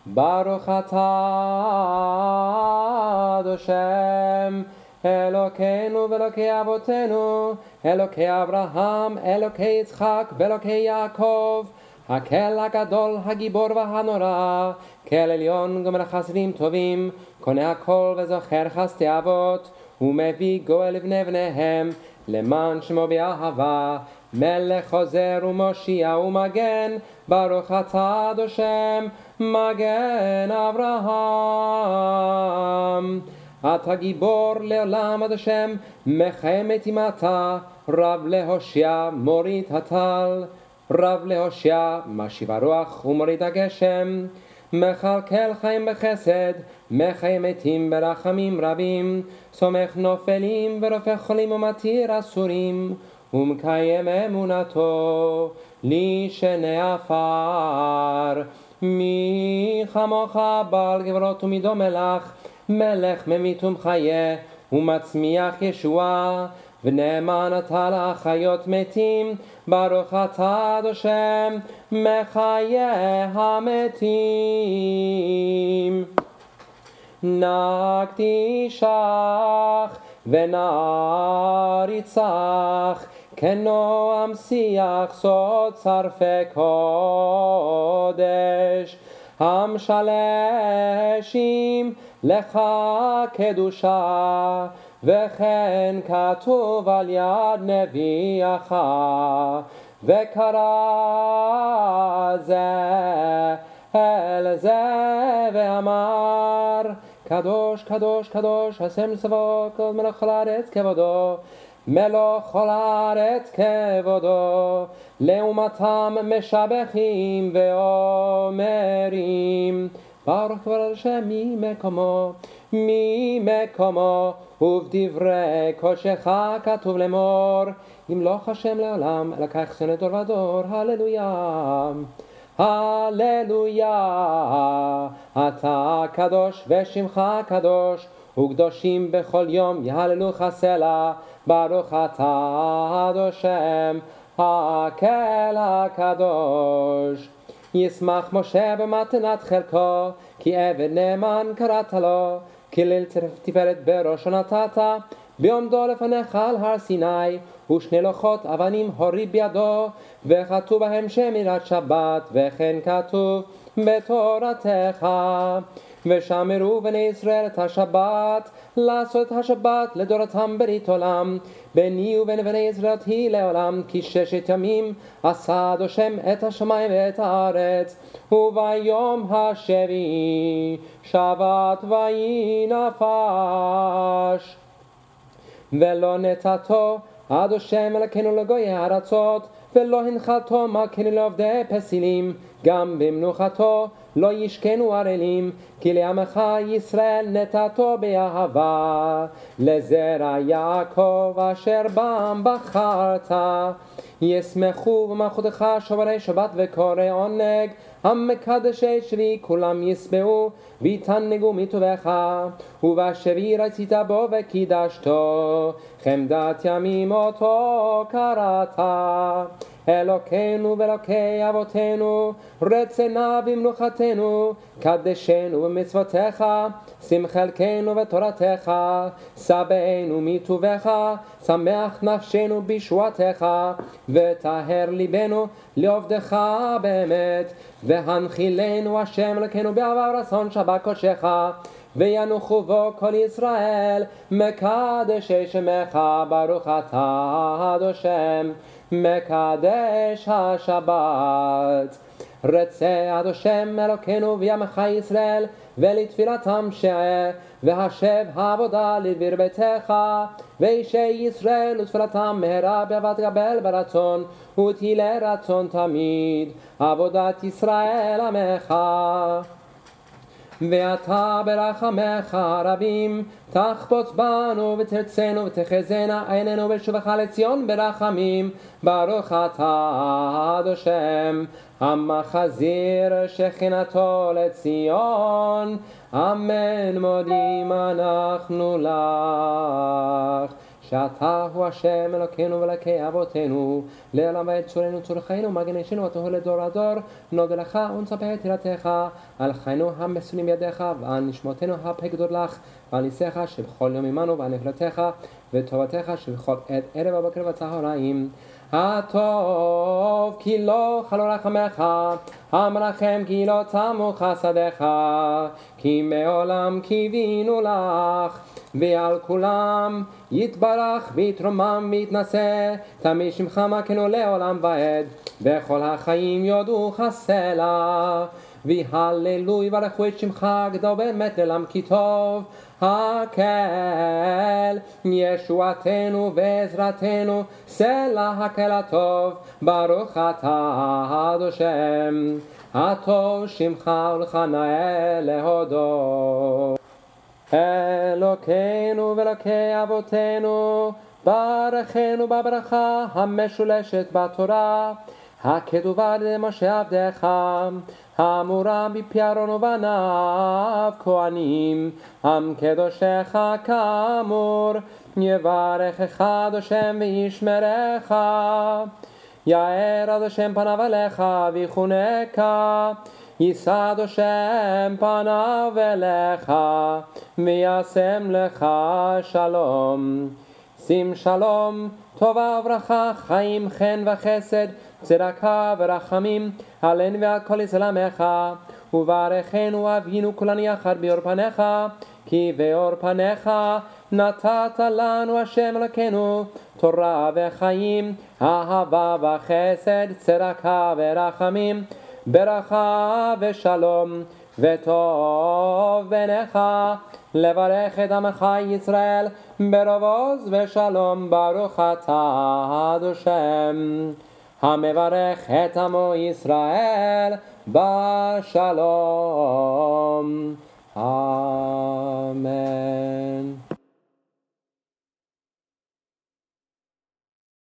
ברוך אתה השם אלוקינו ואלוקי אבותינו, אלוקי אברהם, אלוקי יצחק ואלוקי יעקב, הקל הגדול, הגיבור והנורא, כל עליון גומל חסדים טובים, קונה הכל וזוכר חסדי אבות, ומביא גואל לבני בניהם, למען שמו באהבה, מלך חוזר ומושיע ומגן, ברוך אתה השם מגן אברהם. אתה גיבור לעולם עד השם, מחיים מתים אתה, רב להושיע מוריד הטל, רב להושיע משיב הרוח ומוריד הגשם, מכלכל חיים בחסד, מחיים מתים ברחמים רבים, סומך נופלים ורופא חולים ומתיר אסורים, ומקיים אמונתו לשני עפר. מי כמוך בעל גברות ומדומה לך, מלך ממית ומחיה ומצמיח ישועה, ונאמן אתה להחיות מתים, ברוך אתה השם מחיה המתים. נקדישך ונריצך, כנועם שיח סוד צרפי קודש, המשלשים לך קדושה, וכן כתוב על יד נביאך, וקרא זה אל זה ואמר, קדוש קדוש קדוש השם צבאות מלך כל הארץ כבודו, מלוך כל הארץ כבודו. לעומתם משבחים ואומרים, ברוך כבוד השם ממקומו, ובדברי קודשך כתוב לאמור, ימלוך השם לעולם, לקח שונא דור ודור, הללויה. הללויה, אתה קדוש ושמך קדוש, וקדושים בכל יום יהללוך סלע, ברוך אתה השם הקל הקדוש. ישמח משה במתנת חלקו, כי עבד נאמן קראת לו, כליל תפארת בראשו נתת, ביעמדו לפניך על הר סיני, ושני לוחות אבנים הוריד בידו, וכתוב בהם שמירת שבת, וכן כתוב בתורתך. ושמרו בני ישראל את השבת, לעשות את השבת לדורתם ברית עולם, ביני ובין בני ישראל היא לעולם, כי 6 ימים עשה השם את השמיים ואת הארץ, וביום השביעי שבת וינפש. ולא נתתו עד השם אלוקינו לגויי הארצות, ולא הנחלתו מכני לעובדי פסילים, גם במנוחתו לא ישכנו ערלים, כי לעמך ישראל נתתו באהבה, לזרע יעקב אשר בם בחרת. ישמחו במלכותך שוברי שבת וקורא עונג, המקדשי שבי כולם ישבעו ויתענגו מטובך. ובשביעי רצית בו וקידשתו, חמדת ימים אותו קראת. אלוקינו ואלוקי אבותינו, רצנה במנוחתנו, קדשנו במצוותיך, שים חלקנו בתורתך, שבענו מטובך, שמח נפשנו בישועתך, וטהר ליבנו לעובדך באמת, והנחילנו השם אלוקינו באהבה ורצון שבת קודשך, וינוחו בו כל ישראל, מקדשי שמך, ברוך אתה השם מקדש השבת. רצה עד השם אלוקינו ויעמך ישראל, ולתפילתם שעה, והשב העבודה לדביר ביתך, ואישי ישראל ותפילתם מהרה באהבה תקבל ברצון, ותהי לרצון תמיד עבודת ישראל עמך. ואתה ברחמך רבים תחפוץ בנו ותרצנו ותחזינה עינינו בשובך לציון ברחמים, ברוך אתה השם המחזיר שכינתו לציון, אמן מודים אנחנו לך. שאתה הוא השם אלוקינו ואלוקי אבותינו, לעולם ועד צורנו צורכנו, מגן אישנו הטהור לדור הדור, נודה לך ונצפה את תהילתך, על חיינו המסונים בידיך, ועל נשמותינו הפק גדול לך, ועל ניסיך שבכל יום עמנו, ועל נפלתך וטובתך שבכל עת ערב הבוקר והצהריים. הטוב כי לא חלו רחמך, המרחם כי לא תמו חסדיך, כי מעולם קיווינו לך, ועל כולם יתברך ויתרומם ויתנשא, תמיד שמך מכנו לעולם ועד, וכל החיים יודוך סלע. והללוי ברכו את שמך גדול באמת לעולם כי טוב, הקל ישועתנו ועזרתנו, סלע הקל הטוב, ברוך אתה השם, הטוב שמך ולך נאה להודות. אלוקינו ואלוקי אבותינו, ברכנו בברכה המשולשת בתורה, הכתובה על ידי משה עבדך, האמורה מפי אהרון ובניו כהנים, עם קדושך כאמור, יברכך עד השם וישמרך, יאר עד השם פניו עליך ויחונקה, יישא עד השם פניו אליך וישם לך שלום. שים שלום, טובה וברכה, חיים, חן וחסד, צדקה ורחמים עלינו ועל כל ישראל עמך, וברכנו אבינו כולנו יחד באור פניך, כי באור פניך נתת לנו השם אלוקינו תורה וחיים, אהבה וחסד, צדקה ורחמים, ברכה ושלום וטוב בעיניך, לברך את עמך ישראל ברוב עוז ושלום, ברוך אתה השם המברך את עמו ישראל בשלום.